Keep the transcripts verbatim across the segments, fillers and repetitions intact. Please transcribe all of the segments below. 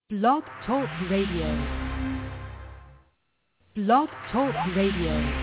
Blog Talk Radio. Blog Talk Radio.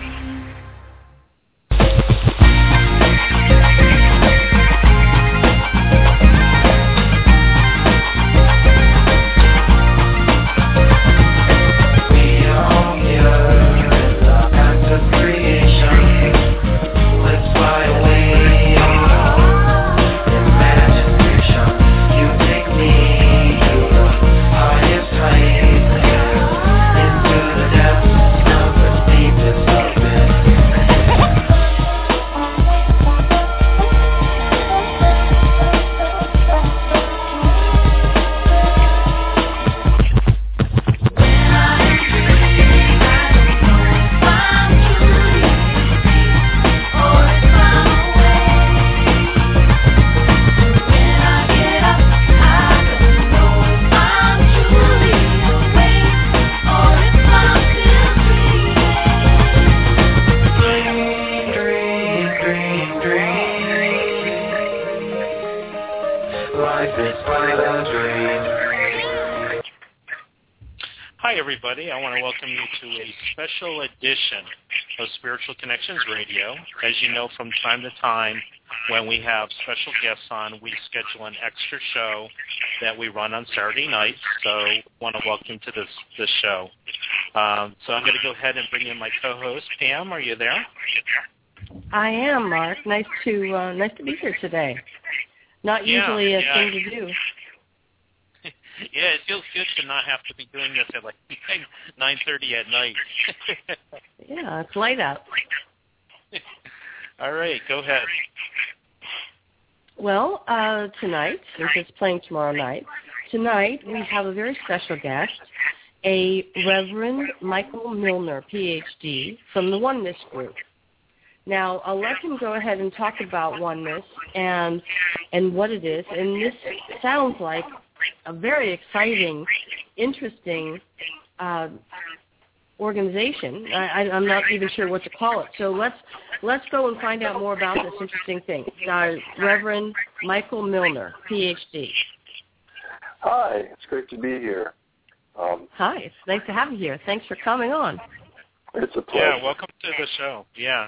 Special edition of Spiritual Connections Radio. As you know, from time to time, when we have special guests on, we schedule an extra show that we run on Saturday nights. So I want to welcome to this this show. Um, so I'm going to go ahead and bring in my co-host, Pam. Are you there? I am, Mark. Nice to uh, nice to be here today. Not yeah, usually a yeah. thing to do. Yeah, it feels good to not have to be doing this at like nine thirty at night. Yeah, it's light out. All right, go ahead. Well, uh, tonight, since it's playing tomorrow night, tonight we have a very special guest, a Reverend Michael Milner, P H D, from the Oneness Group. Now, I'll let him go ahead and talk about Oneness and and what it is. And this sounds like a very exciting, interesting uh, organization. I, I, I'm not even sure what to call it. So let's let's go and find out more about this interesting thing. Uh, Reverend Michael Milner, P H D. Hi, it's great to be here. Um, Hi, it's nice to have you here. Thanks for coming on. It's a pleasure. Yeah, welcome to the show. Yeah.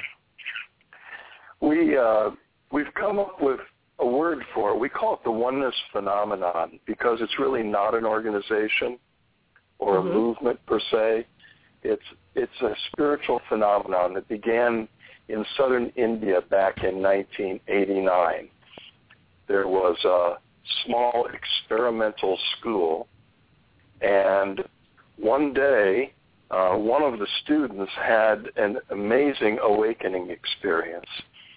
We uh, we've come up with a word for it. We call it the oneness phenomenon because it's really not an organization or mm-hmm. a movement per se. It's it's a spiritual phenomenon that began in southern India back in nineteen eighty-nine. There was a small experimental school, and one day uh, one of the students had an amazing awakening experience,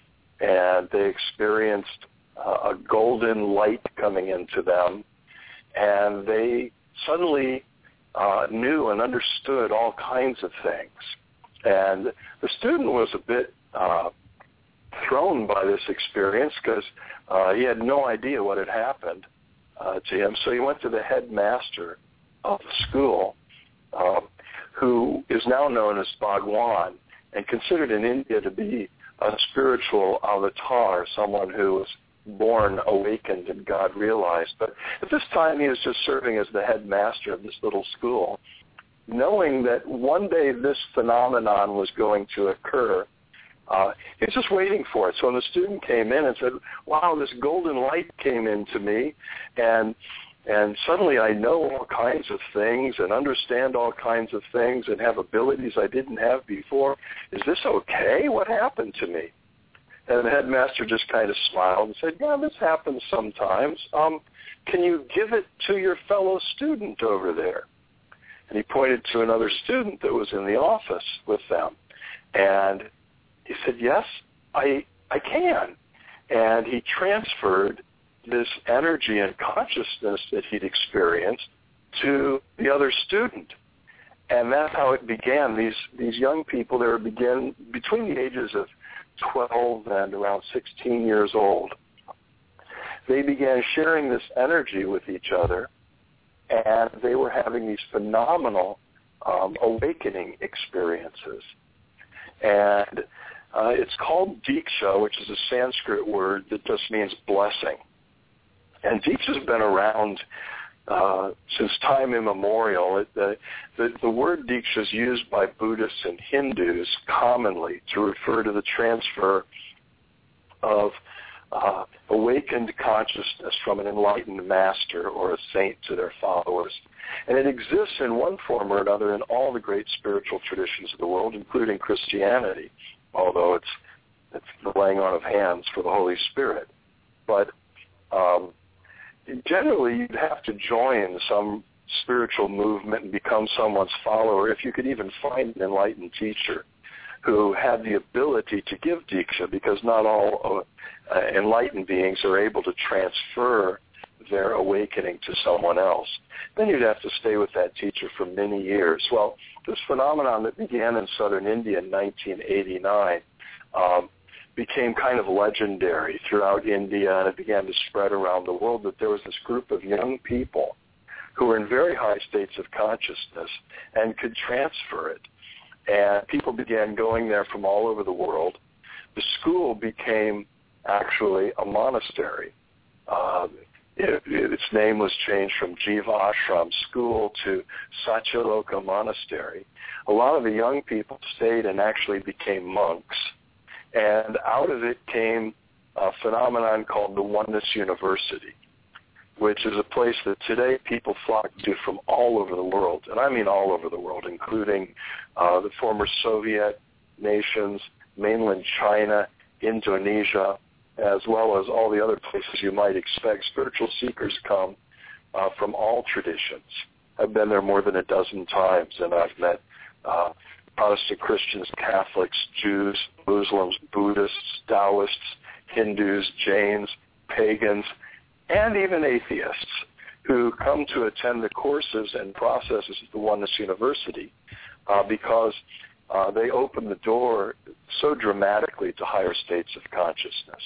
and they experienced Uh, a golden light coming into them, and they suddenly uh, knew and understood all kinds of things. And the student was a bit uh, thrown by this experience because uh, he had no idea what had happened uh, to him. So he went to the headmaster of the school, uh, who is now known as Bhagwan and considered in India to be a spiritual avatar, someone who was born awakened and God realized. But at this time he was just serving as the headmaster of this little school, knowing that one day this phenomenon was going to occur. Uh, he was just waiting for it. So when the student came in and said, wow, this golden light came into me, and and suddenly I know all kinds of things and understand all kinds of things and have abilities I didn't have before. Is this okay? What happened to me? And the headmaster just kind of smiled and said, yeah, this happens sometimes. Um, can you give it to your fellow student over there? And he pointed to another student that was in the office with them. And he said, yes, I I can. And he transferred this energy and consciousness that he'd experienced to the other student. And that's how it began. These, these young people, they were begin, between the ages of twelve and around sixteen years old. They began sharing this energy with each other, and they were having these phenomenal um, awakening experiences. And uh, it's called Diksha, which is a Sanskrit word that just means blessing. And Diksha's been around uh, since time immemorial. It, the, the, the word Diksha is used by Buddhists and Hindus commonly to refer to the transfer of uh, awakened consciousness from an enlightened master or a saint to their followers. And it exists in one form or another in all the great spiritual traditions of the world, including Christianity, although it's, it's the laying on of hands for the Holy Spirit. But um, generally, you'd have to join some spiritual movement and become someone's follower if you could even find an enlightened teacher who had the ability to give Diksha, because not all uh, enlightened beings are able to transfer their awakening to someone else. Then you'd have to stay with that teacher for many years. Well, this phenomenon that began in southern India in nineteen eighty-nine um, became kind of legendary throughout India, and it began to spread around the world, that there was this group of young people who were in very high states of consciousness and could transfer it. And people began going there from all over the world. The school became actually a monastery. Uh, it, it, its name was changed from Jiva Ashram School to Satyaloka Monastery. A lot of the young people stayed and actually became monks. And out of it came a phenomenon called the Oneness University, which is a place that today people flock to from all over the world, and I mean all over the world, including uh, the former Soviet nations, mainland China, Indonesia, as well as all the other places you might expect. Spiritual seekers come uh, from all traditions. I've been there more than a dozen times, and I've met uh, Protestant Christians, Catholics, Jews, Muslims, Buddhists, Taoists, Hindus, Jains, pagans, and even atheists who come to attend the courses and processes at the Oneness University uh, because uh, they open the door so dramatically to higher states of consciousness.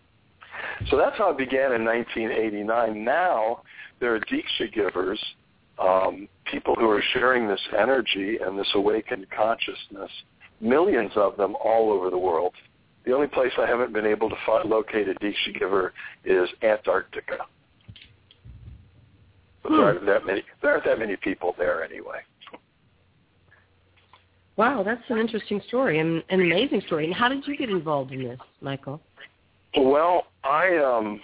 So that's how it began in nineteen eighty-nine. Now there are Diksha givers, um, people who are sharing this energy and this awakened consciousness, millions of them all over the world. The only place I haven't been able to find, locate a Diksha giver is Antarctica. But there aren't that many. There aren't that many people there anyway. Wow, that's an interesting story, and an amazing story. And how did you get involved in this, Michael? Well, I um,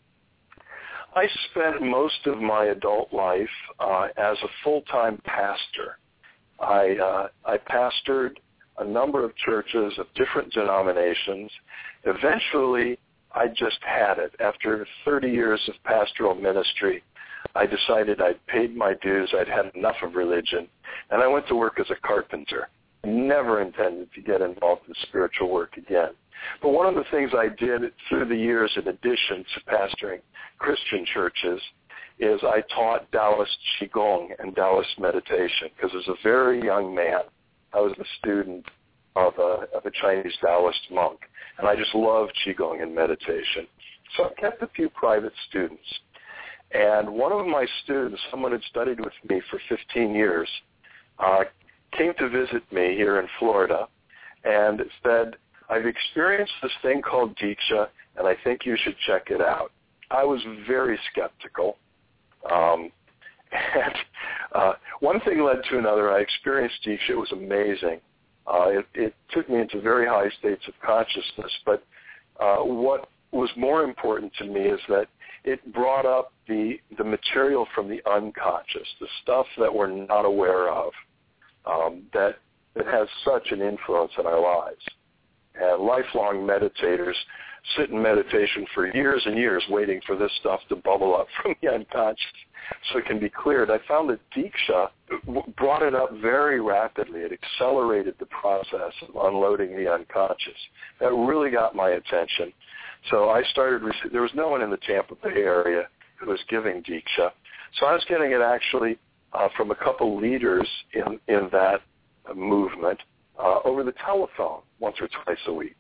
I spent most of my adult life uh, as a full-time pastor. I uh, I pastored a number of churches of different denominations. Eventually, I just had it. After thirty years of pastoral ministry, I decided I'd paid my dues, I'd had enough of religion, and I went to work as a carpenter. I never intended to get involved in spiritual work again. But one of the things I did through the years, in addition to pastoring Christian churches, is I taught Taoist Qigong and Taoist meditation, because as a very young man, I was a student of a, of a Chinese Taoist monk, and I just loved Qigong and meditation. So I kept a few private students. And one of my students, someone who had studied with me for fifteen years, uh, came to visit me here in Florida and said, I've experienced this thing called Diksha, and I think you should check it out. I was very skeptical. Um, and uh, one thing led to another. I experienced Diksha. It was amazing. Uh, it, it took me into very high states of consciousness. But uh, what was more important to me is that it brought up the, the material from the unconscious, the stuff that we're not aware of, um, that, that has such an influence in our lives. And lifelong meditators sit in meditation for years and years waiting for this stuff to bubble up from the unconscious so it can be cleared. I found that Diksha brought it up very rapidly. It accelerated the process of unloading the unconscious. That really got my attention. So I started, there was no one in the Tampa Bay area who was giving Diksha. So I was getting it actually uh, from a couple leaders in, in that uh, movement uh, over the telephone once or twice a week.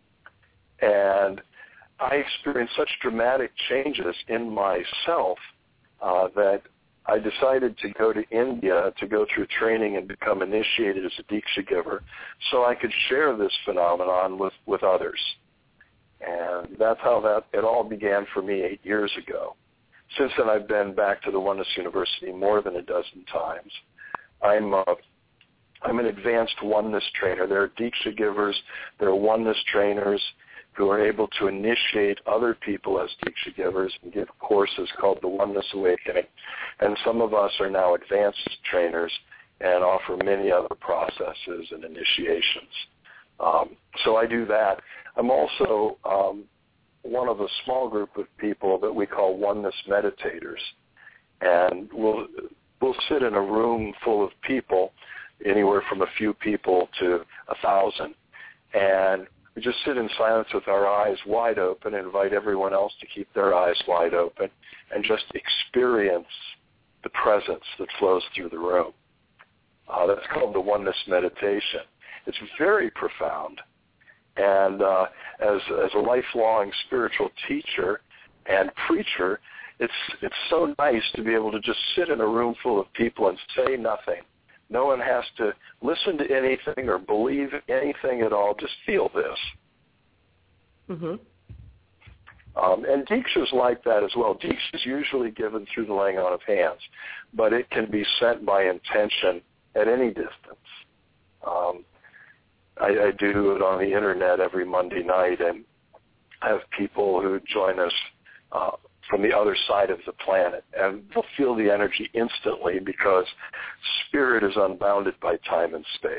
And I experienced such dramatic changes in myself uh, that I decided to go to India to go through training and become initiated as a Diksha giver so I could share this phenomenon with, with others. And that's how that it all began for me eight years ago. since then, I've been back to the Oneness University more than a dozen times. I'm uh, I'm an advanced oneness trainer. There are Diksha givers, there are oneness trainers who are able to initiate other people as Diksha givers and give courses called the Oneness Awakening. And some of us are now advanced trainers and offer many other processes and initiations. Um, so I do that. I'm also um, one of a small group of people that we call oneness meditators. And we'll, we'll sit in a room full of people, anywhere from a few people to a thousand. And we just sit in silence with our eyes wide open and invite everyone else to keep their eyes wide open and just experience the presence that flows through the room. Uh, that's called the oneness meditation. It's very profound. And uh, as, as a lifelong spiritual teacher and preacher, it's, it's so nice to be able to just sit in a room full of people and say nothing. No one has to listen to anything or believe anything at all. Just feel this. Mm-hmm. Um, and Diksha's like that as well. Diksha is usually given through the laying on of hands, but it can be sent by intention at any distance. Um, I, I do it on the Internet every Monday night, and I have people who join us uh, from the other side of the planet, and they'll feel the energy instantly because spirit is unbounded by time and space.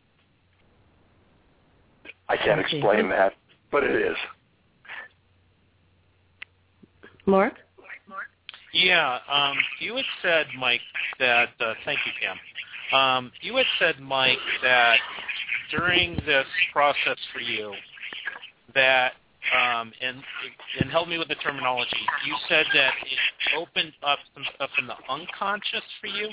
I can't explain that, but it is. Mark? Yeah, um, you had said, Mike, that, uh, thank you, Pam. Um, you had said, Mike, that during this process for you, that Um, and and help me with the terminology. You said that it opened up some stuff in the unconscious for you?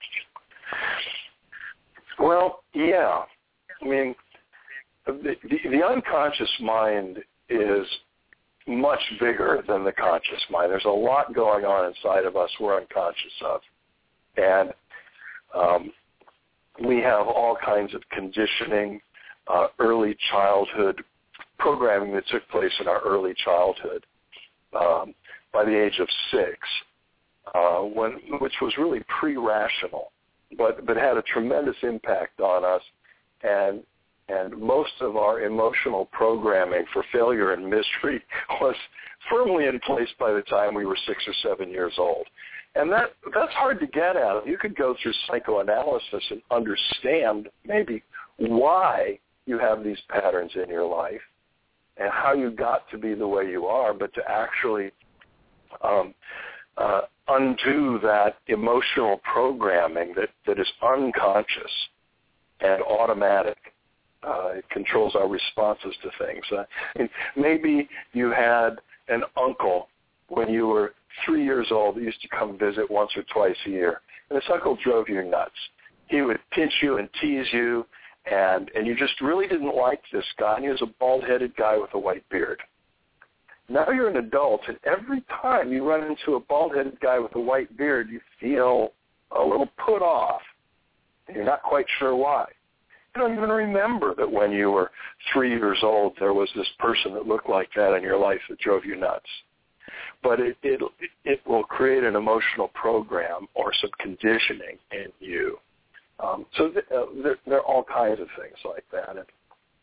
Well, yeah. I mean, the, the, the unconscious mind is much bigger than the conscious mind. There's a lot going on inside of us we're unconscious of. And um, we have all kinds of conditioning, uh, early childhood programming that took place in our early childhood um, by the age of six, uh, when which was really pre-rational, but but had a tremendous impact on us, and and most of our emotional programming for failure and misery was firmly in place by the time we were six or seven years old. And that that's hard to get at. You could go through psychoanalysis and understand maybe why you have these patterns in your life and how you got to be the way you are, but to actually um, uh, undo that emotional programming that, that is unconscious and automatic. Uh, it controls our responses to things. Uh, I mean, maybe you had an uncle when you were three years old that used to come visit once or twice a year, and this uncle drove you nuts. He would pinch you and tease you, and and you just really didn't like this guy, and he was a bald-headed guy with a white beard. Now you're an adult, and every time you run into a bald-headed guy with a white beard, you feel a little put off, and you're not quite sure why. You don't even remember that when you were three years old there was this person that looked like that in your life that drove you nuts. But it it, it will create an emotional program or some conditioning in you. Um, so th- uh, there, there are all kinds of things like that. And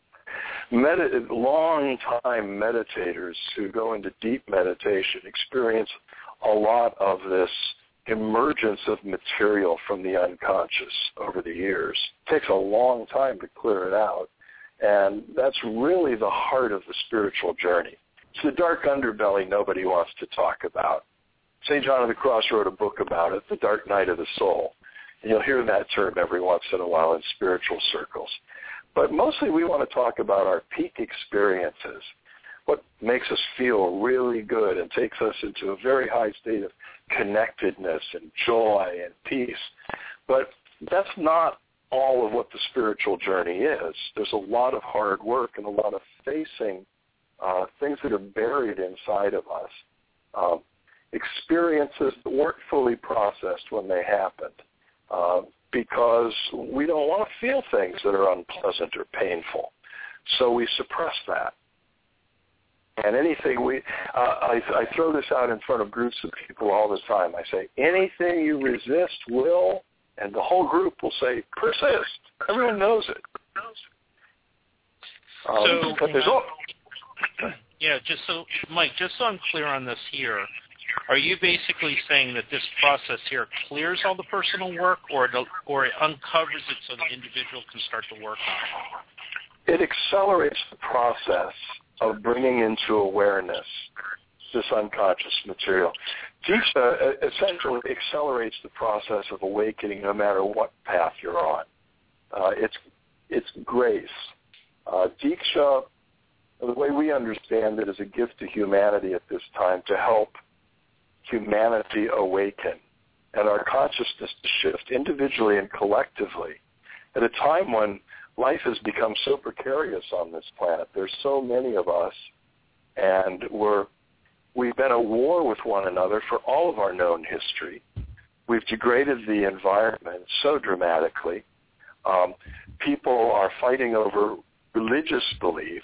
Medi- long-time meditators who go into deep meditation experience a lot of this emergence of material from the unconscious over the years. It takes a long time to clear it out, and that's really the heart of the spiritual journey. It's the dark underbelly nobody wants to talk about. Saint John of the Cross wrote a book about it, The Dark Night of the Soul. And you'll hear that term every once in a while in spiritual circles. But mostly we want to talk about our peak experiences, what makes us feel really good and takes us into a very high state of connectedness and joy and peace. But that's not all of what the spiritual journey is. There's a lot of hard work and a lot of facing uh, things that are buried inside of us, um, experiences that weren't fully processed when they happened. Uh, because we don't want to feel things that are unpleasant or painful. So we suppress that. And anything we, uh, I, I throw this out in front of groups of people all the time. I say, anything you resist will, and the whole group will say, persist. Everyone knows it. Um, so, but there's all, yeah, just so, Mike, just so I'm clear on this here, are you basically saying that this process here clears all the personal work, or it, or it uncovers it so the individual can start to work on it? It accelerates the process of bringing into awareness this unconscious material. Diksha essentially accelerates the process of awakening no matter what path you're on. Uh, it's, it's grace. Uh, Diksha, the way we understand it, is a gift to humanity at this time to help humanity awaken and our consciousness to shift individually and collectively at a time when life has become so precarious on this planet. There's so many of us, and we're, we've been at war with one another for all of our known history. We've degraded the environment so dramatically. Um, people are fighting over religious beliefs,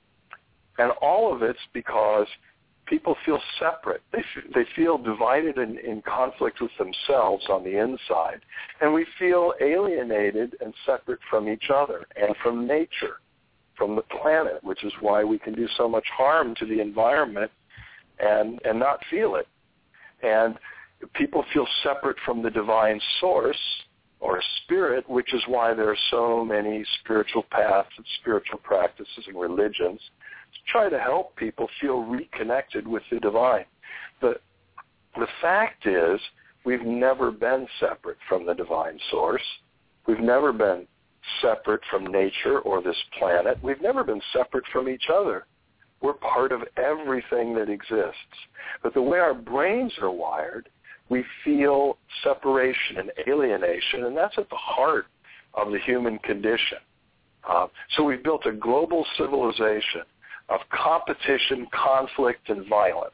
and all of it's because people feel separate. They, f- they feel divided and in conflict with themselves on the inside. And we feel alienated and separate from each other and from nature, from the planet, which is why we can do so much harm to the environment and, and not feel it. And people feel separate from the divine source or spirit, which is why there are so many spiritual paths and spiritual practices and religions to try to help people feel reconnected with the divine. The, the fact is, we've never been separate from the divine source. We've never been separate from nature or this planet. We've never been separate from each other. We're part of everything that exists. But the way our brains are wired, we feel separation and alienation, and that's at the heart of the human condition. Uh, so we've built a global civilization of competition, conflict, and violence.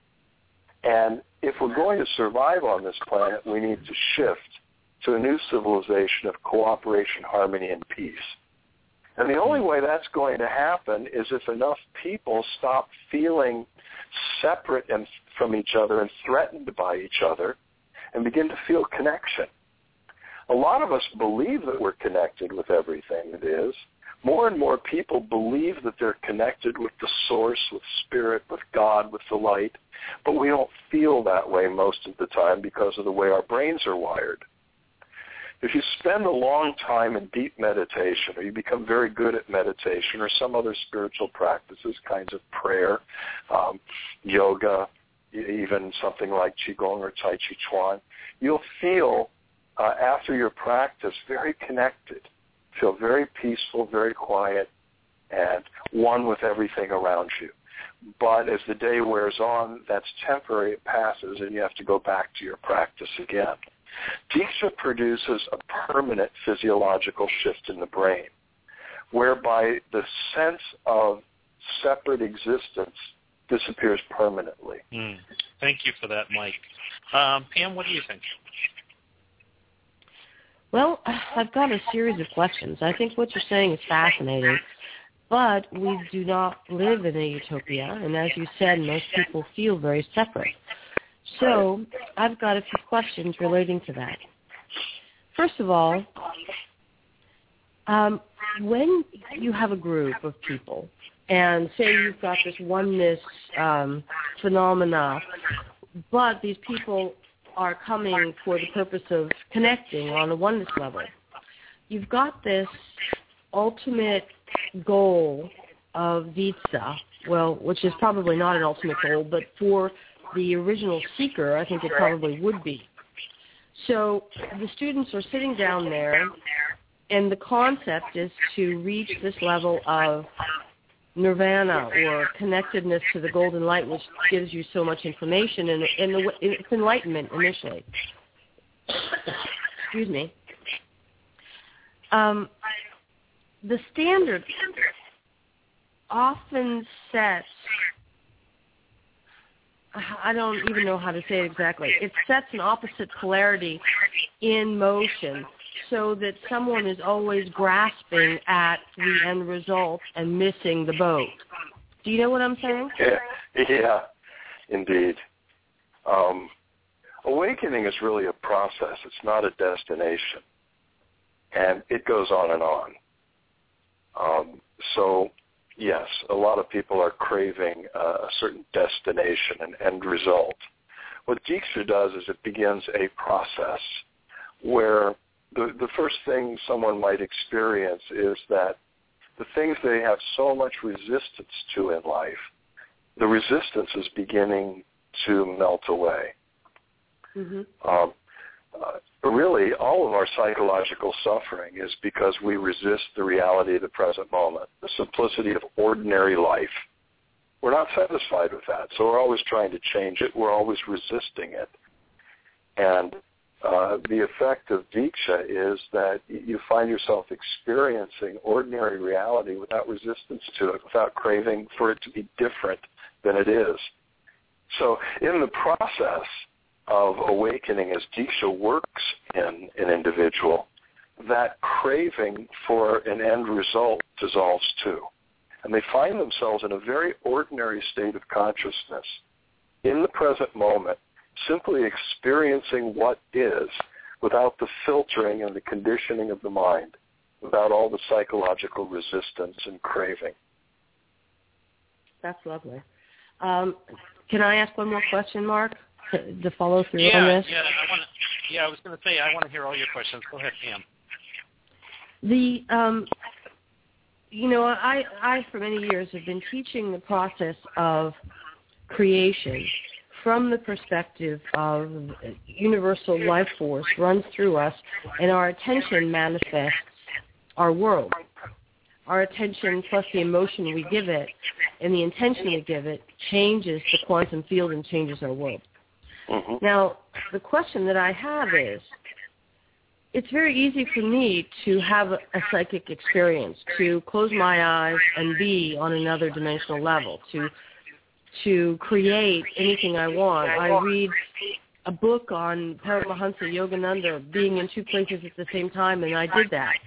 And if we're going to survive on this planet, we need to shift to a new civilization of cooperation, harmony, and peace. And the only way that's going to happen is if enough people stop feeling separate and from each other and threatened by each other and begin to feel connection. A lot of us believe that we're connected with everything that is. More and more people believe that they're connected with the source, with spirit, with God, with the light, but we don't feel that way most of the time because of the way our brains are wired. If you spend a long time in deep meditation, or you become very good at meditation or some other spiritual practices, kinds of prayer, um, yoga, even something like Qigong or Tai Chi Chuan, you'll feel uh, after your practice very connected, feel very peaceful, very quiet, and one with everything around you. But as the day wears on, that's temporary, it passes, and you have to go back to your practice again. Diksha produces a permanent physiological shift in the brain, whereby the sense of separate existence disappears permanently. Mm. Thank you for that, Mike. Um, Pam, what do you think? Well, I've got a series of questions. I think what you're saying is fascinating, but we do not live in a utopia, and as you said, most people feel very separate. So I've got a few questions relating to that. First of all, um, when you have a group of people, and say you've got this oneness um, phenomena, but these people are coming for the purpose of connecting on a oneness level, you've got this ultimate goal of Vitsa, well, which is probably not an ultimate goal, but for the original seeker, I think it probably would be. So the students are sitting down there, and the concept is to reach this level of nirvana or connectedness to the golden light, which gives you so much information, and, and the, it's enlightenment initially. Excuse me. Um, the standard often sets, I don't even know how to say it exactly, it sets an opposite polarity in motion so that someone is always grasping at the end result and missing the boat. Do you know what I'm saying? Yeah, yeah, indeed. Um, awakening is really a process. It's not a destination. And it goes on and on. Um, so, yes, a lot of people are craving uh, a certain destination, an end result. What Diksha does is it begins a process where the, the first thing someone might experience is that the things they have so much resistance to in life, the resistance is beginning to melt away. Mm-hmm. Um, uh, really, all of our psychological suffering is because we resist the reality of the present moment, the simplicity of ordinary life. We're not satisfied with that, so we're always trying to change it. We're always resisting it. And uh, the effect of Diksha is that you find yourself experiencing ordinary reality without resistance to it, without craving for it to be different than it is. So in the process of awakening, as Diksha works in an individual, that craving for an end result dissolves too. And they find themselves in a very ordinary state of consciousness, in the present moment, simply experiencing what is without the filtering and the conditioning of the mind, without all the psychological resistance and craving. That's lovely. Um, can I ask one more question, Mark, to, to follow through yeah, on this? Yeah, I want to. Yeah, I was going to say I want to hear all your questions. Go ahead, Pam. The um, you know, I, I for many years have been teaching the process of creation from the perspective of universal life force runs through us, and our attention manifests our world. Our attention plus the emotion we give it and the intention we give it changes the quantum field and changes our world. Mm-hmm. Now, the question that I have is, it's very easy for me to have a, a psychic experience, to close my eyes and be on another dimensional level, to to create anything I want. I read a book on Paramahansa Yogananda being in two places at the same time, and I did that.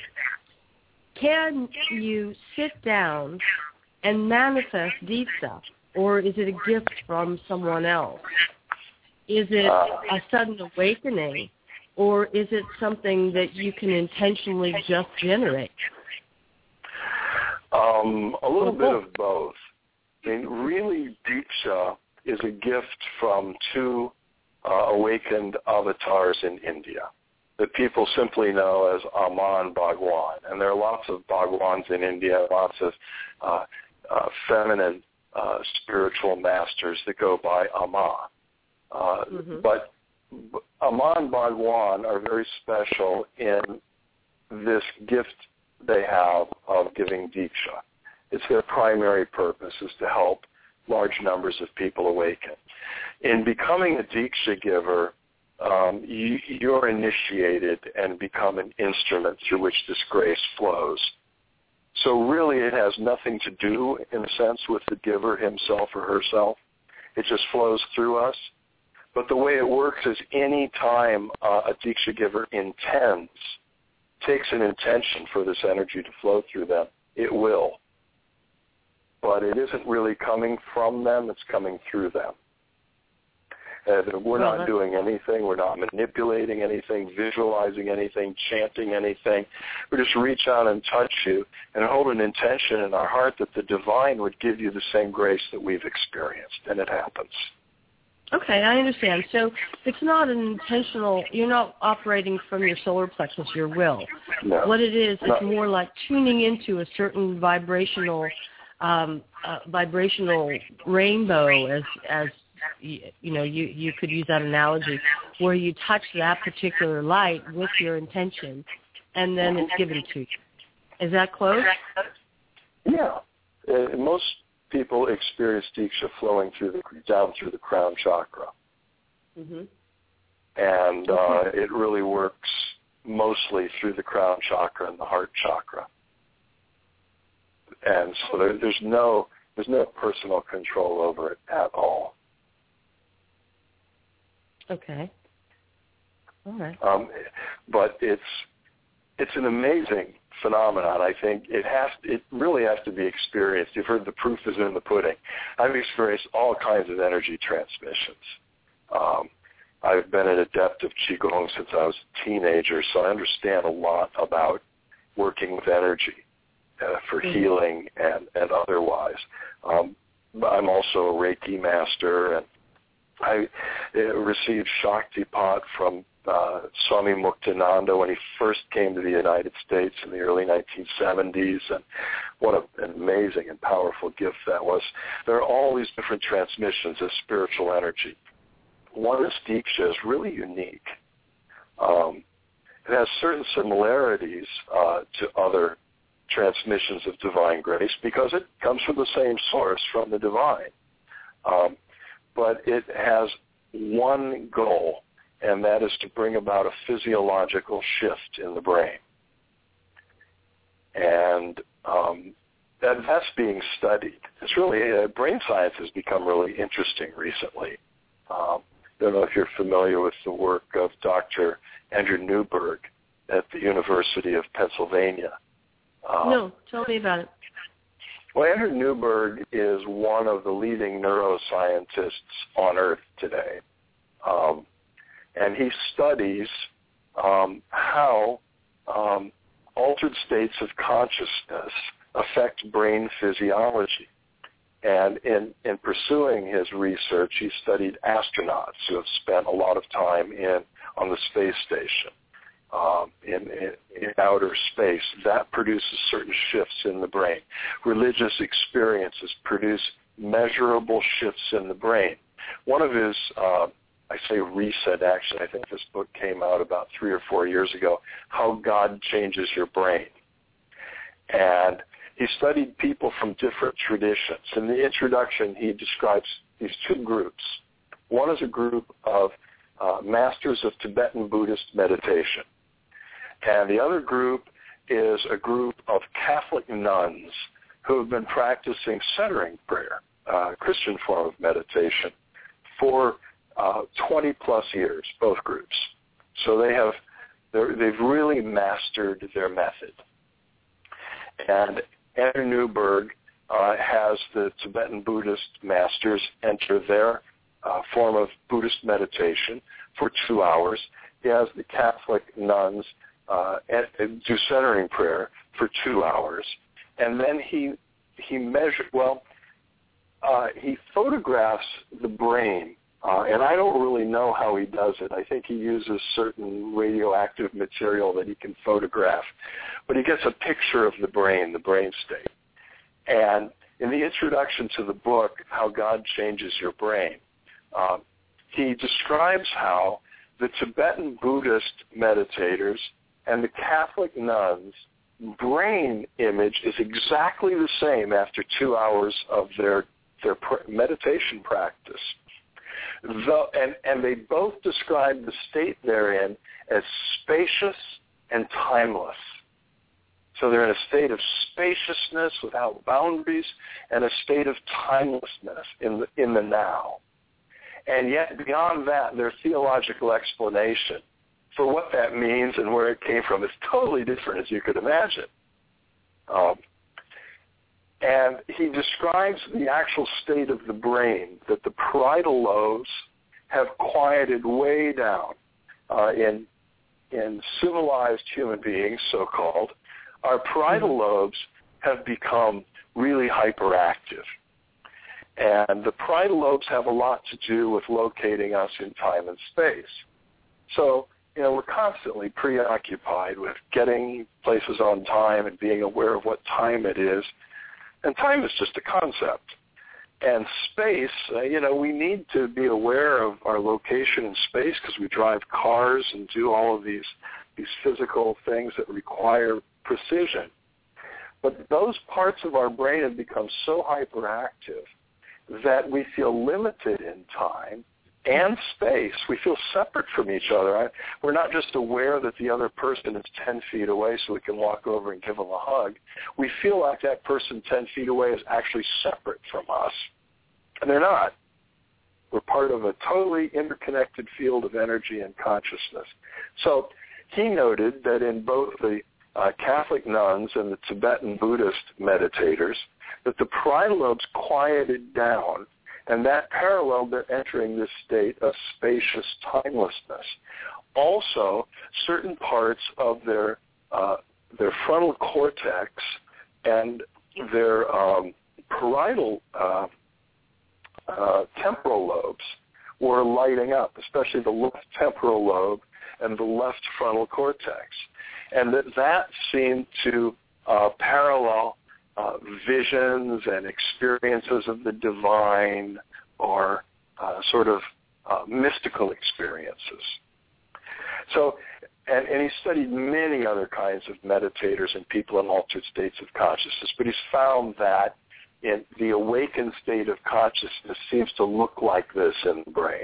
Can you sit down and manifest deep stuff, or is it a gift from someone else? Is it a sudden awakening, or is it something that you can intentionally just generate? Um, a little bit of both. I mean, really, Diksha is a gift from two uh, awakened avatars in India that people simply know as Aman Bhagwan. And there are lots of Bhagwans in India, lots of uh, uh, feminine uh, spiritual masters that go by Ama. Uh, mm-hmm. But Aman Bhagwan are very special in this gift they have of giving Diksha. It's their primary purpose is to help large numbers of people awaken. In becoming a Diksha giver, um, you, you're initiated and become an instrument through which this grace flows. So really it has nothing to do, in a sense, with the giver himself or herself. It just flows through us. But the way it works is any time uh, a Diksha giver intends, takes an intention for this energy to flow through them, it will. But it isn't really coming from them, it's coming through them. And we're well, not doing anything, we're not manipulating anything, visualizing anything, chanting anything. We just reach out and touch you and hold an intention in our heart that the divine would give you the same grace that we've experienced, and it happens. Okay, I understand. So it's not an intentional, you're not operating from your solar plexus, your will. No. What it is, No. it's more like tuning into a certain vibrational um, uh, vibrational rainbow, as as you, you know, you, you could use that analogy, where you touch that particular light with your intention, and then it's given to you. Is that close? Yeah. Uh, most people experience Diksha flowing through the down through the crown chakra. Mm-hmm. And uh, it really works mostly through the crown chakra and the heart chakra. And so there, there's no there's no personal control over it at all. Okay. All right. Um, but it's it's an amazing phenomenon. I think it has, it really has to be experienced. You've heard the proof is in the pudding. I've experienced all kinds of energy transmissions. Um, I've been an adept of Qigong since I was a teenager, so I understand a lot about working with energy uh, for mm-hmm. healing and, and otherwise. Um, I'm also a Reiki master, and I uh, received Shaktipat from uh, Swami Muktananda when he first came to the United States in the early nineteen seventies, and what a, an amazing and powerful gift that was. There are all these different transmissions of spiritual energy. One is Diksha is really unique. Um, it has certain similarities uh, to other transmissions of divine grace because it comes from the same source, from the divine. Um, but it has one goal, and that is to bring about a physiological shift in the brain. And um, that, that's being studied. It's really, uh, brain science has become really interesting recently. Um, I don't know if you're familiar with the work of Doctor Andrew Newberg at the University of Pennsylvania. Um, no, tell me about it. Well, Andrew Newberg is one of the leading neuroscientists on Earth today. Um, and he studies um, how um, altered states of consciousness affect brain physiology. And in, in pursuing his research, he studied astronauts who have spent a lot of time in on the space station, um, in, in, in outer space. That produces certain shifts in the brain. Religious experiences produce measurable shifts in the brain. One of his, uh, I say recent, actually, I think this book came out about three or four years ago, How God Changes Your Brain. And he studied people from different traditions. In the introduction, he describes these two groups. One is a group of uh, masters of Tibetan Buddhist meditation. And the other group is a group of Catholic nuns who have been practicing centering prayer, uh, Christian form of meditation, for uh, twenty plus years, both groups. So they have, they've really mastered their method. And Andrew Newberg uh, has the Tibetan Buddhist masters enter their uh, form of Buddhist meditation for two hours. He has the Catholic nuns uh, do centering prayer for two hours. And then he he measured, well, uh, he photographs the brain. Uh, and I don't really know how he does it. I think he uses certain radioactive material that he can photograph. But he gets a picture of the brain, the brain state. And in the introduction to the book, How God Changes Your Brain, uh, he describes how the Tibetan Buddhist meditators and the Catholic nuns' brain image is exactly the same after two hours of their, their pr- meditation practice. The, and, and they both describe the state they're in as spacious and timeless. So they're in a state of spaciousness without boundaries and a state of timelessness in the, in the now. And yet beyond that, their theological explanation for what that means and where it came from is totally different, as you could imagine. Um, And he describes the actual state of the brain, that the parietal lobes have quieted way down. Uh, in, in civilized human beings, so-called, our parietal mm-hmm. lobes have become really hyperactive. And the parietal lobes have a lot to do with locating us in time and space. So, you know, we're constantly preoccupied with getting places on time and being aware of what time it is. And time is just a concept. And space, uh, you know, we need to be aware of our location in space because we drive cars and do all of these, these physical things that require precision. But those parts of our brain have become so hyperactive that we feel limited in time and space. We feel separate from each other. I, we're not just aware that the other person is ten feet away so we can walk over and give them a hug. We feel like that person ten feet away is actually separate from us, and they're not. We're part of a totally interconnected field of energy and consciousness. So he noted that in both the uh, Catholic nuns and the Tibetan Buddhist meditators that the parietal lobes quieted down, and that paralleled their entering this state of spacious timelessness. Also, certain parts of their uh, their frontal cortex and their um, parietal uh, uh, temporal lobes were lighting up, especially the left temporal lobe and the left frontal cortex. And that, that seemed to uh, parallel uh, visions and experiences of the divine or uh, sort of uh, mystical experiences. So, and, and he studied many other kinds of meditators and people in altered states of consciousness, but he's found that in the awakened state of consciousness seems to look like this in the brain,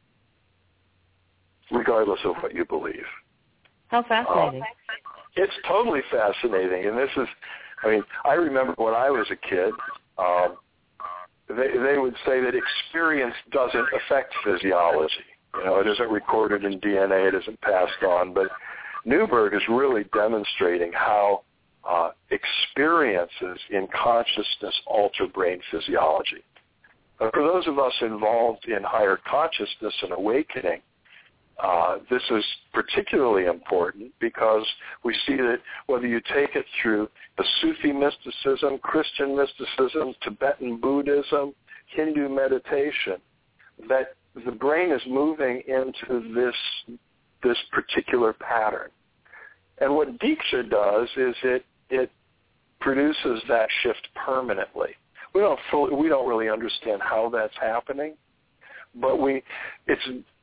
regardless of what you believe. How fascinating. Um, it's totally fascinating. And this is, I mean, I remember when I was a kid, um, they, they would say that experience doesn't affect physiology. You know, it isn't recorded in D N A, it isn't passed on. But Newberg is really demonstrating how uh, experiences in consciousness alter brain physiology. But for those of us involved in higher consciousness and awakening, uh, this is particularly important because we see that whether you take it through the Sufi mysticism, Christian mysticism, Tibetan Buddhism, Hindu meditation, that the brain is moving into this this particular pattern. And what Diksha does is it it produces that shift permanently. We don't fully, we don't really understand how that's happening, but we it's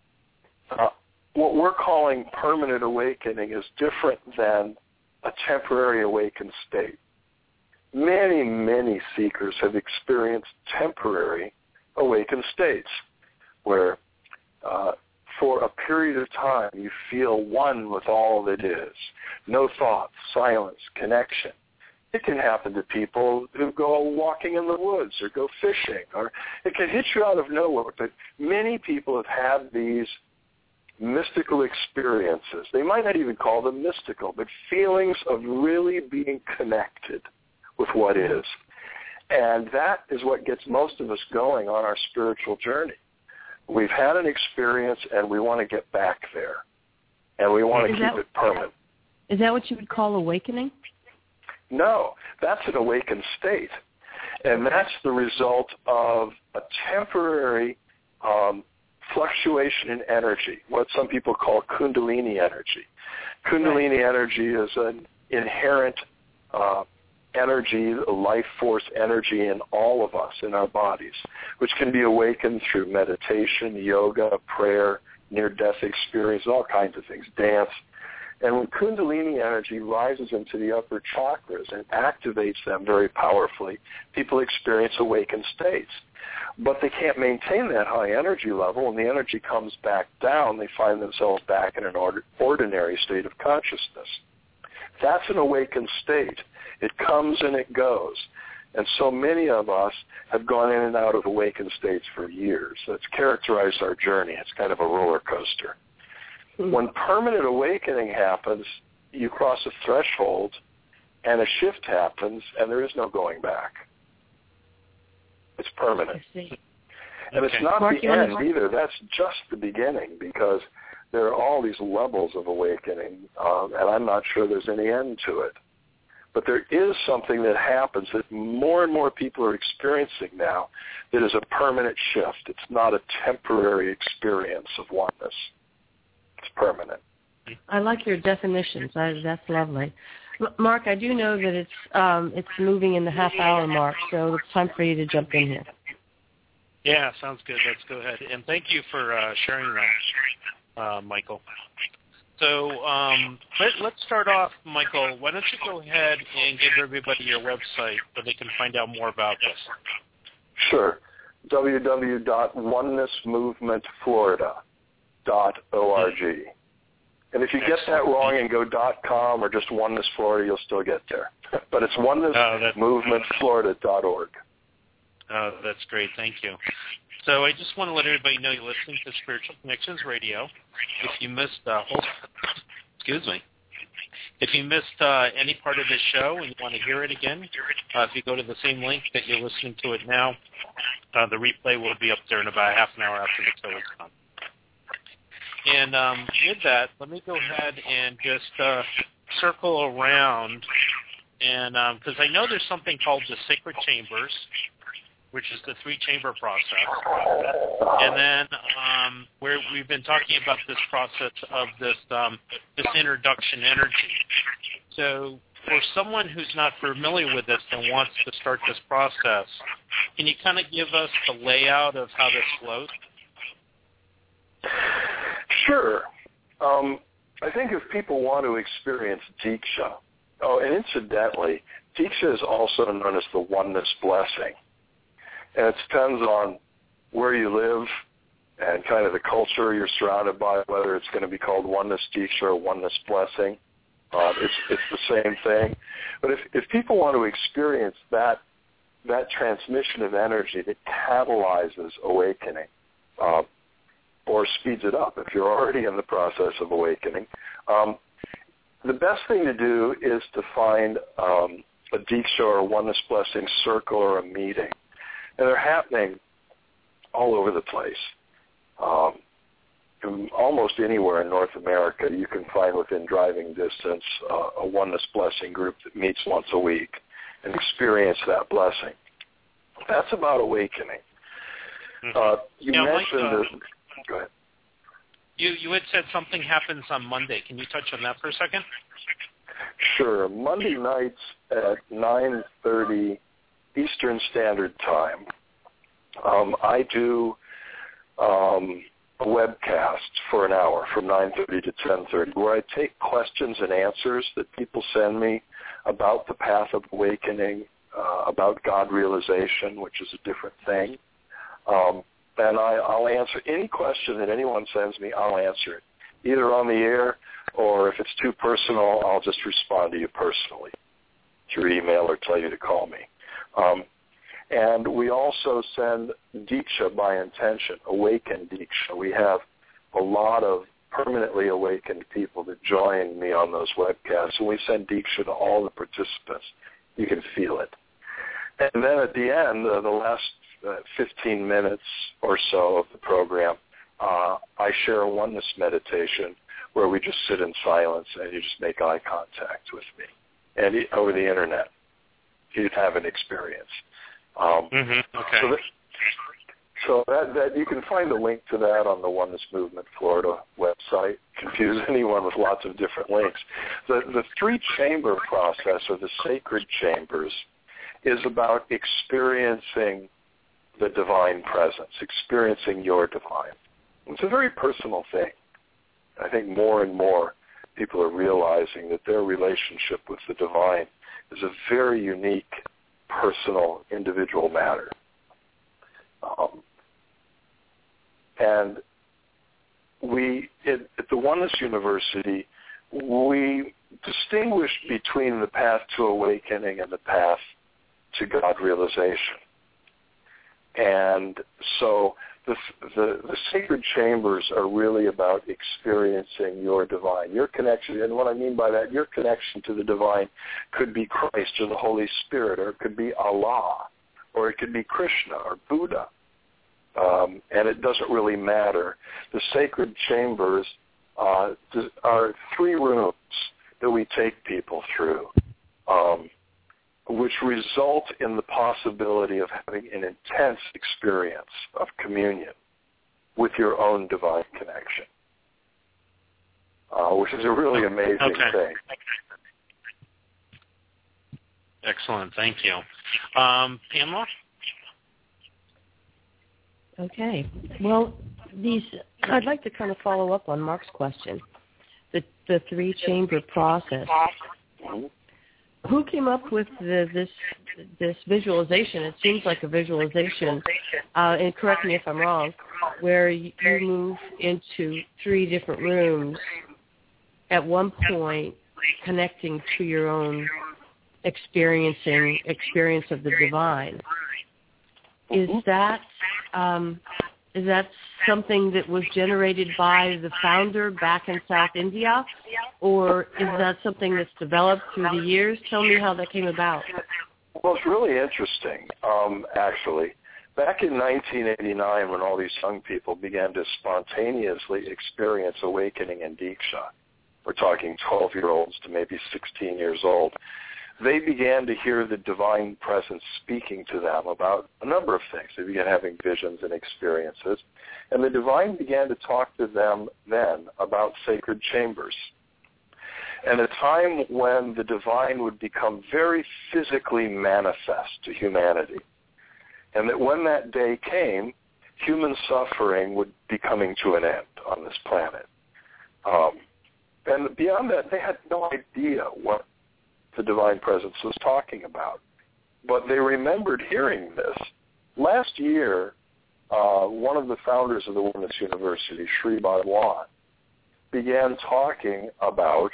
uh, what we're calling permanent awakening is different than a temporary awakened state. Many, many seekers have experienced temporary awakened states where uh, for a period of time you feel one with all that is. No thoughts, silence, connection. It can happen to people who go walking in the woods or go fishing, or it can hit you out of nowhere. But many people have had these mystical experiences. They might not even call them mystical, but feelings of really being connected with what is. And that is what gets most of us going on our spiritual journey. We've had an experience and we want to get back there. And we want to is keep that, it permanent. Is that what you would call awakening? No, that's an awakened state. And that's the result of a temporary um, fluctuation in energy, what some people call Kundalini energy. Kundalini right. energy is an inherent uh, energy, a life force energy in all of us, in our bodies, which can be awakened through meditation, yoga, prayer, near-death experience, all kinds of things, dance. And when Kundalini energy rises into the upper chakras and activates them very powerfully, people experience awakened states. But they can't maintain that high energy level. When the energy comes back down, they find themselves back in an order, ordinary state of consciousness. That's an awakened state. It comes and it goes. And so many of us have gone in and out of awakened states for years. That's characterized our journey. It's kind of a roller coaster. When permanent awakening happens, you cross a threshold and a shift happens and there is no going back. It's permanent. And okay. It's not Mark, the end either. That's just the beginning because there are all these levels of awakening, um, and I'm not sure there's any end to it. But there is something that happens that more and more people are experiencing now that is a permanent shift. It's not a temporary experience of oneness. It's permanent. I like your definitions. I, that's lovely. Mark, I do know that it's um, it's moving in the half-hour mark, so it's time for you to jump in here. Yeah, sounds good. Let's go ahead. And thank you for uh, sharing that, uh, Michael. So um, let, let's start off, Michael. Why don't you go ahead and give everybody your website so they can find out more about this? Sure. w w w dot oneness movement florida dot org. And if you Excellent. get that wrong and go .com or just Oneness Florida, you'll still get there. But it's oneness movement florida dot org. Oh, that's great. Thank you. So I just want to let everybody know you're listening to Spiritual Connections Radio. If you missed the whole, excuse me, If you missed uh, any part of this show and you want to hear it again, uh, if you go to the same link that you're listening to it now, uh, the replay will be up there in about half an hour after the show is done. And um, with that, let me go ahead and just uh, circle around, and because um, I know there's something called the Sacred Chambers, which is the three-chamber process. And then um, where we've been talking about this process of this um, this introduction energy. So for someone who's not familiar with this and wants to start this process, can you kind of give us the layout of how this flows? Sure. Um, I think if people want to experience Diksha, oh, and incidentally, Diksha is also known as the oneness blessing. And it depends on where you live and kind of the culture you're surrounded by, whether it's going to be called oneness Diksha or oneness blessing. Uh, it's it's the same thing. But if, if people want to experience that that transmission of energy that catalyzes awakening uh, or speeds it up if you're already in the process of awakening, um, the best thing to do is to find um, a Diksha or a oneness blessing circle or a meeting. And they're happening all over the place. Um, almost anywhere in North America, you can find within driving distance uh, a oneness blessing group that meets once a week and experience that blessing. That's about awakening. Mm-hmm. Uh, you yeah, mentioned Mike, uh, that. Go ahead. You, you had said something happens on Monday. Can you touch on that for a second? Sure. Monday nights at nine thirty Eastern Standard Time, um, I do um, a webcast for an hour from nine thirty to ten thirty where I take questions and answers that people send me about the path of awakening, uh, about God realization, which is a different thing. Um, and I, I'll answer any question that anyone sends me, I'll answer it, either on the air or if it's too personal, I'll just respond to you personally through email or tell you to call me. Um, and we also send Diksha by intention, awakened Diksha. We have a lot of permanently awakened people that join me on those webcasts, and we send Diksha to all the participants. You can feel it. And then at the end, uh, the last uh, fifteen minutes or so of the program, uh, I share a oneness meditation where we just sit in silence and you just make eye contact with me, and it, over the internet. You'd have an experience. Um, mm-hmm. Okay. So, that, so that, that you can find a link to that on the Oneness Movement Florida website. Confuse anyone with lots of different links. The, the three-chamber process, or the sacred chambers, is about experiencing the divine presence, experiencing your divine. It's a very personal thing. I think more and more people are realizing that their relationship with the divine is a very unique, personal, individual matter. Um, and we, at, at the Oneness University, we distinguish between the path to awakening and the path to God realization. And so the, the, the sacred chambers are really about experiencing your divine, your connection. And what I mean by that, your connection to the divine could be Christ or the Holy Spirit, or it could be Allah, or it could be Krishna or Buddha. Um, and it doesn't really matter. The sacred chambers uh, are three rooms that we take people through, um, which result in the possibility of having an intense experience of communion with your own divine connection, uh, which is a really amazing okay. thing. Excellent. Thank you. Um, Pamela? Okay. Well, these I'd like to kind of follow up on Mark's question, the, the three-chamber process. Mm-hmm. Who came up with the, this this visualization? It seems like a visualization, uh, and correct me if I'm wrong, where you move into three different rooms at one point, connecting to your own experiencing experience of the divine. Is that um, Is that something that was generated by the founder back in South India, or is that something that's developed through the years? Tell me how that came about. Well, it's really interesting, um, actually. Back in nineteen eighty-nine, when all these young people began to spontaneously experience awakening in Diksha, we're talking twelve-year-olds to maybe sixteen years old, they began to hear the divine presence speaking to them about a number of things. They began having visions and experiences. And the divine began to talk to them then about sacred chambers. And a time when the divine would become very physically manifest to humanity. And that when that day came, human suffering would be coming to an end on this planet. Um, and beyond that, they had no idea what the divine presence was talking about. But they remembered hearing this. Last year, uh, one of the founders of the Women's University, Sri Bhagwan, began talking about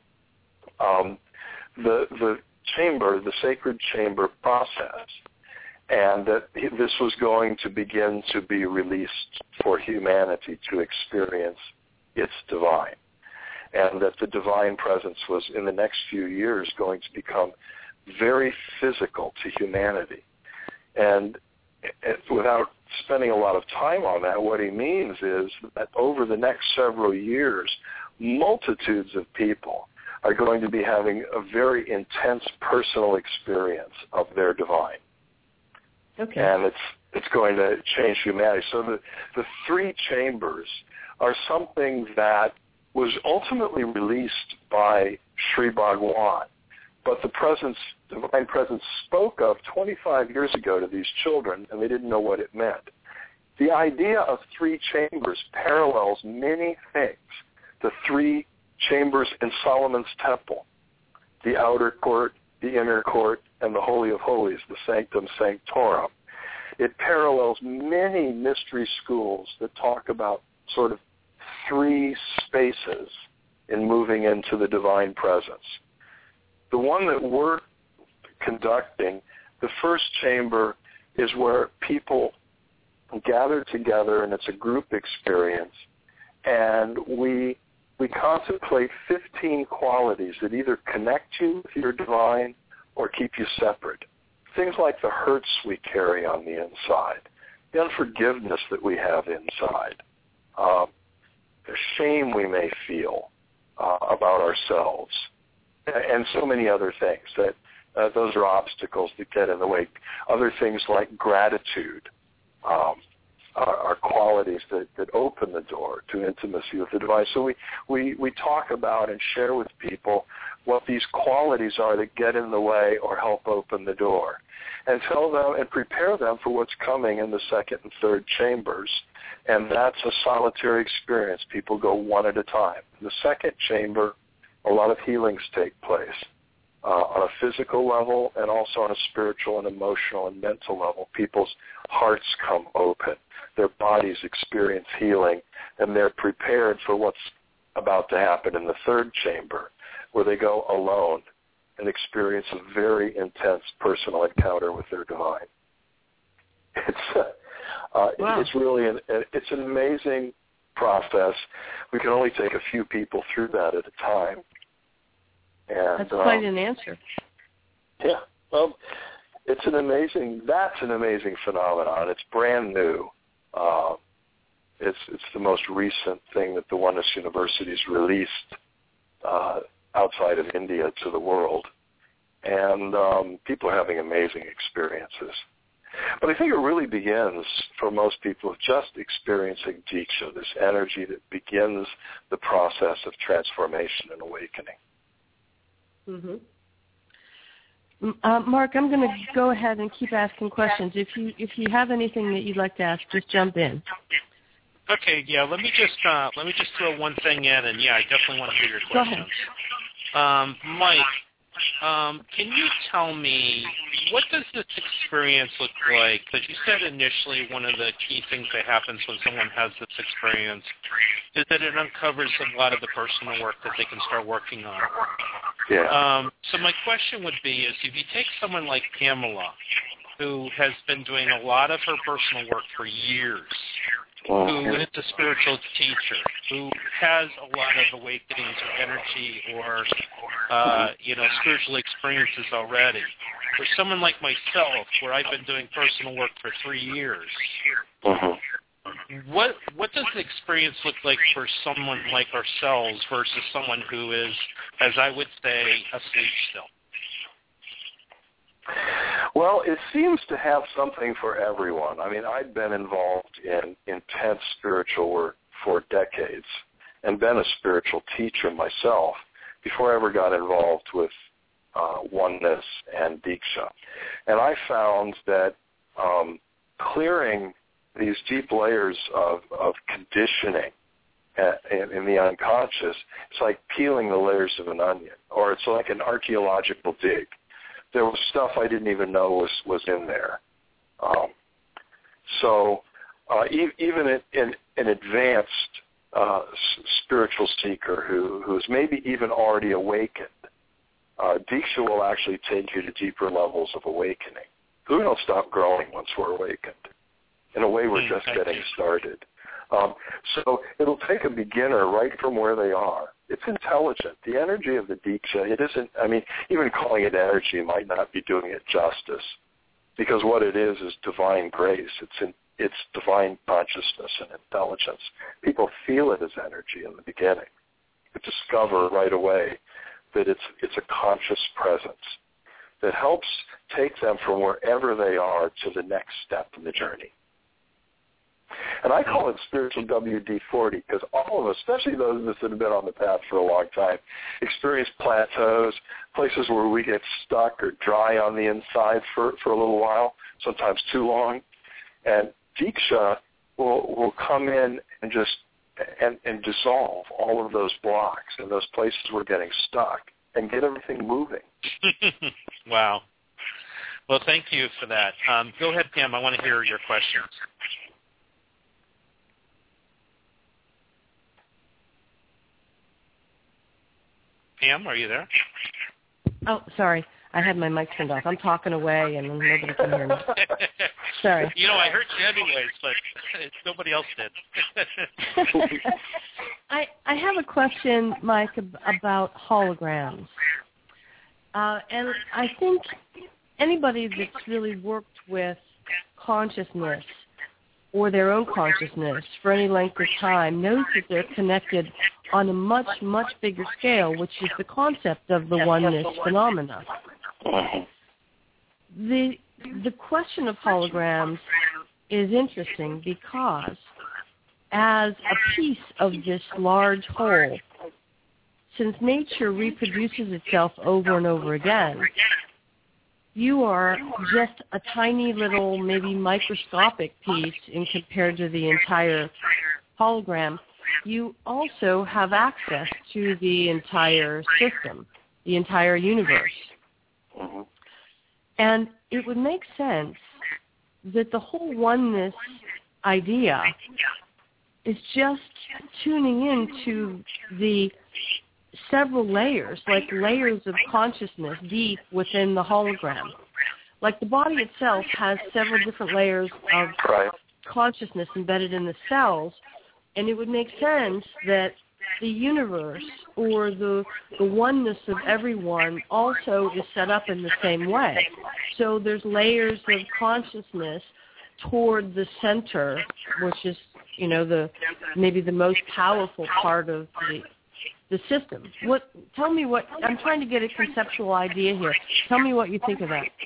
um, the, the chamber, the sacred chamber process, and that this was going to begin to be released for humanity to experience its divine. And that the divine presence was, in the next few years, going to become very physical to humanity. And it, without spending a lot of time on that, what he means is that over the next several years, multitudes of people are going to be having a very intense personal experience of their divine. Okay. And it's it's going to change humanity. So the, the three chambers are something that was ultimately released by Sri Bhagwan, but the presence, divine presence spoke of twenty-five years ago to these children, and they didn't know what it meant. The idea of three chambers parallels many things. The three chambers in Solomon's temple, the outer court, the inner court, and the Holy of Holies, the Sanctum Sanctorum. It parallels many mystery schools that talk about sort of three spaces in moving into the divine presence. The one that we're conducting, the first chamber, is where people gather together, and it's a group experience, and we we contemplate fifteen qualities that either connect you with your divine or keep you separate. Things like the hurts we carry on the inside, the unforgiveness that we have inside, um, the shame we may feel uh, about ourselves, and so many other things. That uh, those are obstacles that get in the way. Other things like gratitude um, are, are qualities that, that open the door to intimacy with the divine. So we, we, we talk about and share with people what these qualities are that get in the way or help open the door, and tell them and prepare them for what's coming in the second and third chambers. And that's a solitary experience. People go one at a time. In the second chamber, a lot of healings take place uh, on a physical level and also on a spiritual and emotional and mental level. People's hearts come open. Their bodies experience healing, and they're prepared for what's about to happen in the third chamber, where they go alone and experience a very intense personal encounter with their divine. It's uh, wow. it's really an it's an amazing process. We can only take a few people through that at a time. And, that's quite um, an answer. Yeah, well, it's an amazing. That's an amazing phenomenon. It's brand new. Uh, it's it's the most recent thing that the Oneness University's released uh, outside of India to the world, and um, people are having amazing experiences. But I think it really begins for most people with just experiencing Diksha, this energy that begins the process of transformation and awakening. Mm-hmm. Uh, Mark, I'm going to go ahead and keep asking questions. If you if you have anything that you'd like to ask, just jump in. Okay, yeah. Let me just uh, let me just throw one thing in, and yeah, I definitely want to hear your questions. Go ahead. Um, Mike, um, can you tell me, what does this experience look like? Because you said initially one of the key things that happens when someone has this experience is that it uncovers a lot of the personal work that they can start working on. Yeah. Um, so my question would be is, if you take someone like Pamela, who has been doing a lot of her personal work for years, who is a spiritual teacher, who has a lot of awakenings or energy or, uh, you know, spiritual experiences already. For someone like myself, where I've been doing personal work for three years, mm-hmm. what what does the experience look like for someone like ourselves versus someone who is, as I would say, asleep still? Well, it seems to have something for everyone. I mean, I'd been involved in intense spiritual work for decades and been a spiritual teacher myself before I ever got involved with uh, oneness and Diksha. And I found that um, clearing these deep layers of, of conditioning in, in the unconscious, it's like peeling the layers of an onion, or it's like an archaeological dig. There was stuff I didn't even know was, was in there. Um, so uh, e- even in, in an advanced uh, s- spiritual seeker who, who's maybe even already awakened, uh, Diksha will actually take you to deeper levels of awakening. We don't stop growing once we're awakened. In a way, we're mm, just getting you. started. Um, so it'll take a beginner right from where they are. It's intelligent. The energy of the Diksha, it isn't, I mean, even calling it energy might not be doing it justice, because what it is is divine grace. It's in, it's divine consciousness and intelligence. People feel it as energy in the beginning. You discover right away that it's it's a conscious presence that helps take them from wherever they are to the next step in the journey. And I call it spiritual W D forty because all of us, especially those of us that have been on the path for a long time, experience plateaus, places where we get stuck or dry on the inside for, for a little while, sometimes too long. And Diksha will will come in and just and, and dissolve all of those blocks and those places we're getting stuck and get everything moving. Wow. Well, thank you for that. Um, go ahead, Pam. I want to hear your questions. Pam, are you there? Oh, sorry. I had my mic turned off. I'm talking away, and nobody can hear me. Sorry. You know, I heard you anyways, but nobody else did. I I have a question, Mike, about holograms. Uh, and I think anybody that's really worked with consciousness or their own consciousness for any length of time knows that they're connected on a much, much bigger scale, which is the concept of the oneness phenomena. The the question of holograms is interesting because as a piece of this large whole, since nature reproduces itself over and over again, you are just a tiny little, maybe microscopic piece in compared to the entire hologram. You also have access to the entire system, the entire universe. Mm-hmm. And it would make sense that the whole oneness idea is just tuning into the several layers, like layers of consciousness deep within the hologram. Like the body itself has several different layers of right. consciousness embedded in the cells, and it would make sense that the universe or the the oneness of everyone also is set up in the same way. So there's layers of consciousness toward the center, which is, you know, the maybe the most powerful part of the the system. What? Tell me what. I'm trying to get a conceptual idea here. Tell me what you think of that.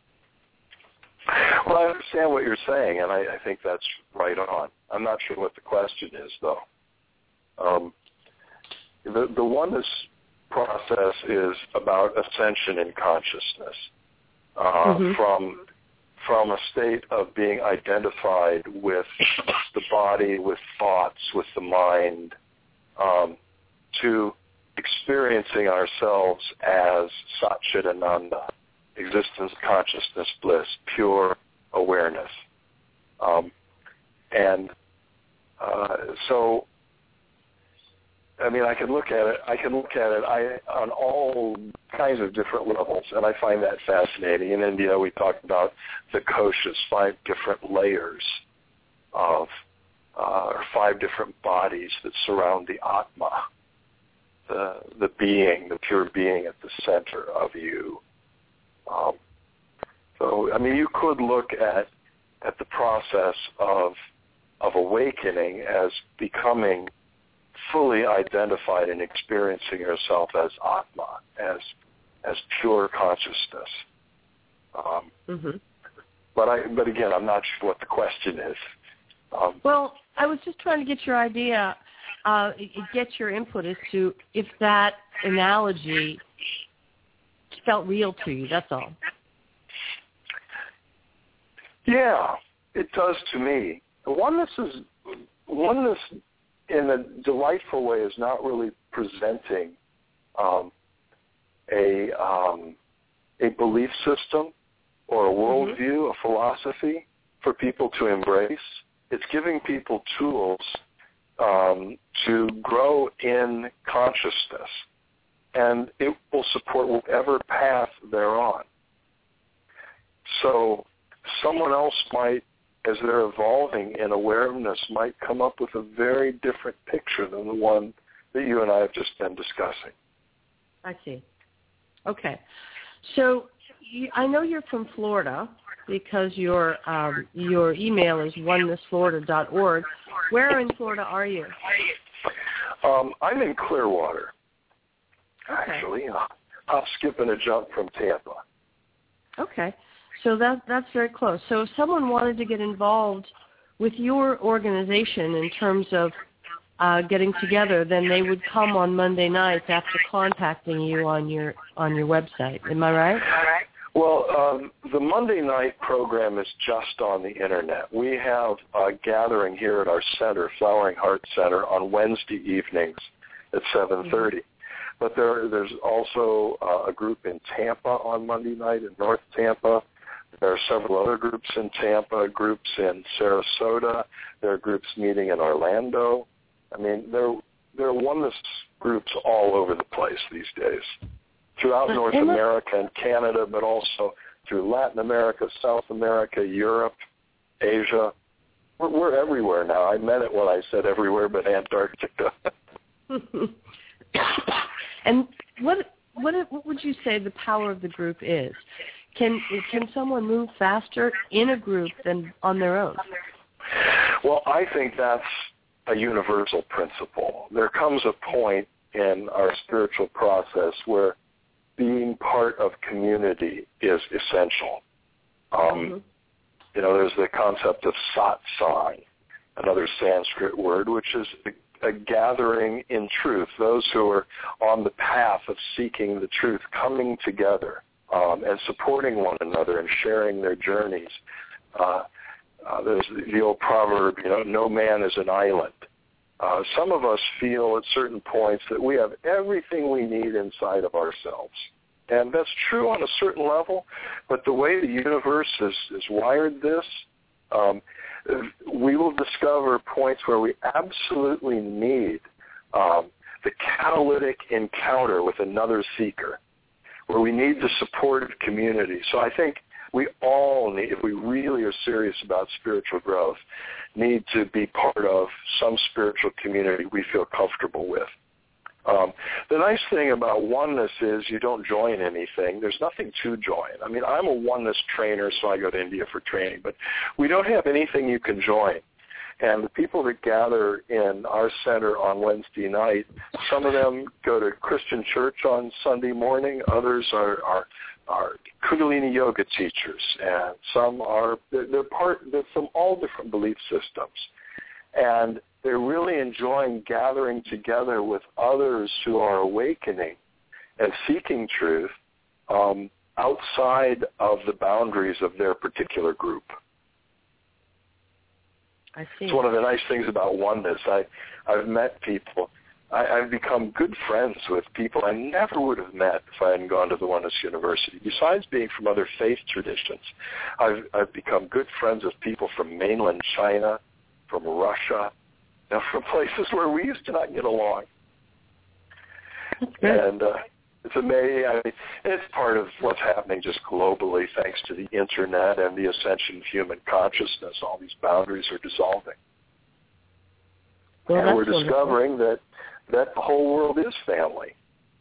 Well, I understand what you're saying, and I, I think that's right on. I'm not sure what the question is, though. Um, the, the oneness process is about ascension in consciousness uh, mm-hmm. from from a state of being identified with the body, with thoughts, with the mind, um, to experiencing ourselves as Satchidananda, existence, consciousness, bliss, pure awareness. Um, and uh, so, I mean, I can look at it, I can look at it I, on all kinds of different levels, and I find that fascinating. In India, we talk about the koshas, five different layers of uh, or five different bodies that surround the Atma, the the being, the pure being at the center of you. Um, so, I mean, you could look at at the process of of awakening as becoming fully identified and experiencing yourself as Atma, as as pure consciousness. Um, mm-hmm. But I, but again, I'm not sure what the question is. Um, well, I was just trying to get your idea, uh, get your input as to if that analogy felt real to you. That's all. Yeah, it does to me. Oneness is oneness in a delightful way is not really presenting um, a um, a belief system or a worldview, mm-hmm. a philosophy for people to embrace. It's giving people tools um, to grow in consciousness, and it will support whatever path they're on. So someone else might, as they're evolving in awareness, might come up with a very different picture than the one that you and I have just been discussing. I see. Okay. So you, I know you're from Florida because your um, your email is oneness florida dot org. Where in Florida are you? Um, I'm in Clearwater, okay. actually. I'll skip and a jump from Tampa. Okay. So that that's very close. So if someone wanted to get involved with your organization in terms of uh, getting together, then they would come on Monday nights after contacting you on your on your website. Am I right? Well, um, the Monday night program is just on the Internet. We have a gathering here at our center, Flowering Heart Center, on Wednesday evenings at seven thirty. Mm-hmm. But there, there's also uh, a group in Tampa on Monday night, in North Tampa. There are several other groups in Tampa, groups in Sarasota. There are groups meeting in Orlando. I mean, there, there are oneness groups all over the place these days, throughout North America and Canada, but also through Latin America, South America, Europe, Asia. We're, we're everywhere now. I meant it when I said everywhere but Antarctica. And what, what what would you say the power of the group is? Can can someone move faster in a group than on their own? Well, I think that's a universal principle. There comes a point in our spiritual process where being part of community is essential. Um, mm-hmm. You know, there's the concept of satsang, another Sanskrit word, which is a, a gathering in truth, those who are on the path of seeking the truth, coming together um, and supporting one another and sharing their journeys. Uh, uh, there's the, the old proverb, you know, no man is an island. Uh, some of us feel at certain points that we have everything we need inside of ourselves. And that's true on a certain level, but the way the universe is, is wired this, um, we will discover points where we absolutely need um, the catalytic encounter with another seeker, where we need the supportive community. So I think we all need, if we really are serious about spiritual growth, need to be part of some spiritual community we feel comfortable with. Um, the nice thing about oneness is you don't join anything. There's nothing to join. I mean, I'm a oneness trainer, so I go to India for training, but we don't have anything you can join. And the people that gather in our center on Wednesday night, some of them go to Christian church on Sunday morning. Others are, are, are Kundalini yoga teachers, and some are, they're, they're part, they're from all different belief systems. And they're really enjoying gathering together with others who are awakening and seeking truth um, outside of the boundaries of their particular group. I see. It's one of the nice things about oneness. I, I've met people. I, I've become good friends with people I never would have met if I hadn't gone to the Oneness University. Besides being from other faith traditions, I've, I've become good friends with people from mainland China, from Russia, you know, from places where we used to not get along. And uh, it's amazing. I mean, it's part of what's happening just globally thanks to the Internet and the ascension of human consciousness. All these boundaries are dissolving. Well, and that's we're discovering wonderful. that, that the whole world is family.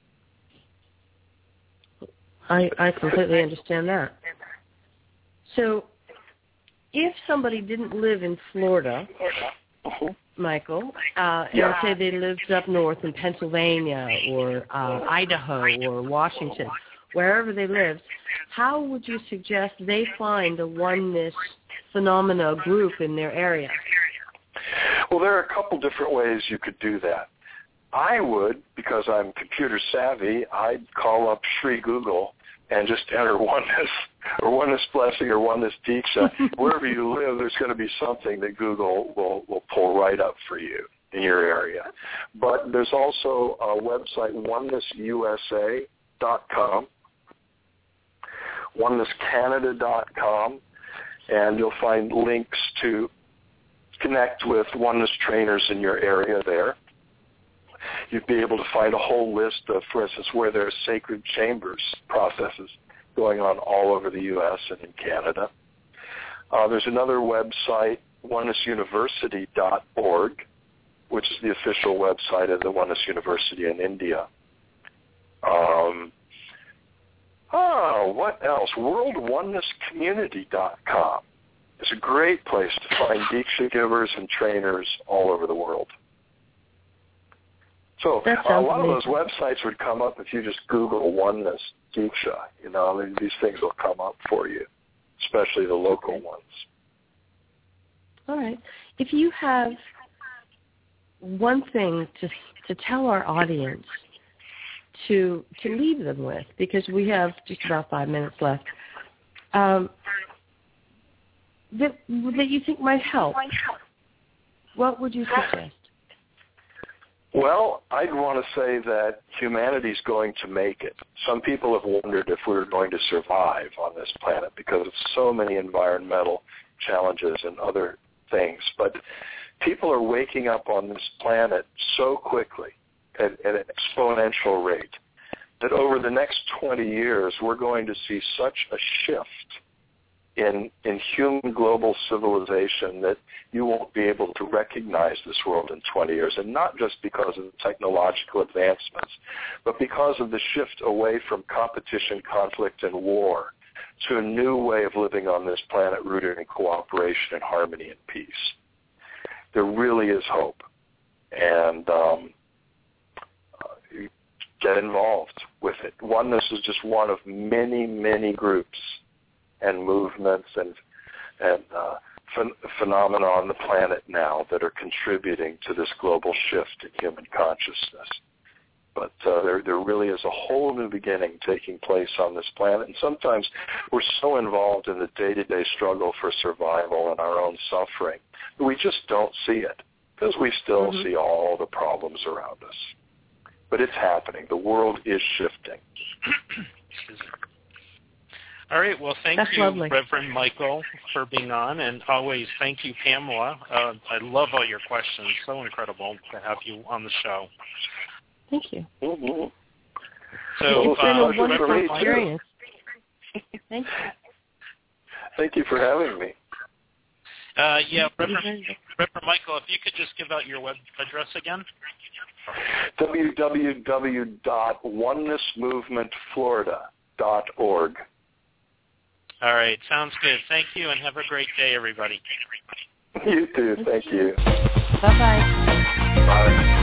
I, I completely understand that. So if somebody didn't live in Florida, Mm-hmm. Michael, uh, Yeah. and say they lived up north in Pennsylvania or uh, Idaho or Washington, wherever they lived, how would you suggest they find a oneness phenomena group in their area? Well, there are a couple different ways you could do that. I would, because I'm computer savvy, I'd call up Sri Google and just enter oneness or oneness blessing or oneness Diksha. Wherever you live, there's going to be something that Google will, will pull right up for you in your area. But there's also a website, oneness U S A dot com, oneness Canada dot com, and you'll find links to connect with oneness trainers in your area there. You'd be able to find a whole list of, for instance, where there are sacred chambers processes going on all over the U S and in Canada. Uh, there's another website, oneness university dot org, which is the official website of the Oneness University in India. Um, oh, what else? world oneness community dot com is a great place to find Diksha givers and trainers all over the world. So uh, a lot amazing. of those websites would come up if you just Google Oneness Diksha. You know, I mean, these things will come up for you, especially the local ones. All right. If you have one thing to to tell our audience to to leave them with, because we have just about five minutes left, um, that that you think might help, what would you suggest? Well, I'd want to say that humanity's going to make it. Some people have wondered if we're going to survive on this planet because of so many environmental challenges and other things. But people are waking up on this planet so quickly at, at an exponential rate that over the next twenty years, we're going to see such a shift in in human global civilization that you won't be able to recognize this world in twenty years, and not just because of the technological advancements, but because of the shift away from competition, conflict, and war to a new way of living on this planet rooted in cooperation and harmony and peace. There really is hope, and um, uh, get involved with it. Oneness is just one of many, many groups and movements and and uh, ph- phenomena on the planet now that are contributing to this global shift in human consciousness. But uh, there, there really is a whole new beginning taking place on this planet, and sometimes we're so involved in the day-to-day struggle for survival and our own suffering that we just don't see it because we still mm-hmm. see all the problems around us. But it's happening. The world is shifting. All right. Well, thank That's you, lovely. Reverend Michael, for being on, and always thank you, Pamela. Uh, I love all your questions. So incredible to have you on the show. Thank you. Mm-hmm. So, it's been uh, a wonderful Reverend experience. Thank you. Thank you for having me. Uh, yeah, Reverend, Reverend Michael, if you could just give out your web address again. w w w dot oneness movement florida dot org. All right. Sounds good. Thank you, and have a great day, everybody. You too. Thank you. Bye-bye. Bye.